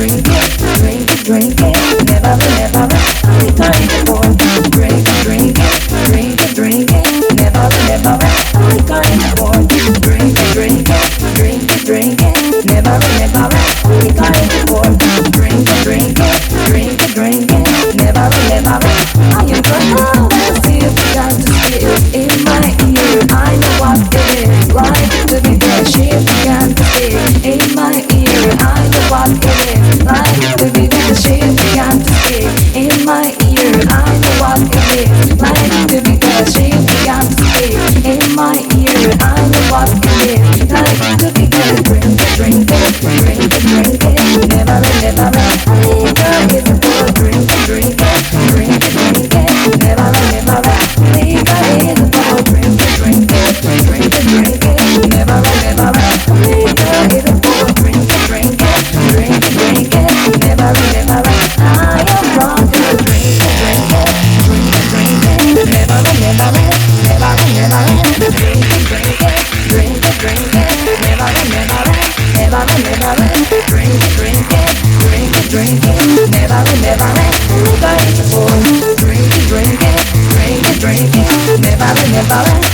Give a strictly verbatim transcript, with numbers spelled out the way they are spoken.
drink it, drink it, drink it, never, never, I can't afford. Drink it, drink it, drink it, drink it, never, never, I can't afford. Drink it, drink it, drink it, drink it, never, never, I can't afford. Drink it, drink it, drink it, drink it, never, never, I am trying to see if you got to spit in my ear. I know what it is like to be there. Shit began to spit in my ear. I know what it is like to be there. Shit began to spit in my ear. I know what it is like to be there. Shit began to spit in my ear. I know what it is like to be there. Drink it, drink it, drink it, drink it, never, never, liquor is a poor. Drink it, drink it, drink it, drink it, never, never, liquor is a poor. Drink it, drink it, drink it, drink it, never, never, liquor is a poor. Drink it, drink it, drink it, drink it, never, never, I am wrong to drink it, drink it, drink it, drink it, never, never, never, never, drink it, drink it, drink it, drink it, never, never, never, never, drink it, drink it, drink it, drink it, never, never, liquor is a poor. Drink it, drink it, drink it, drink it, never, never.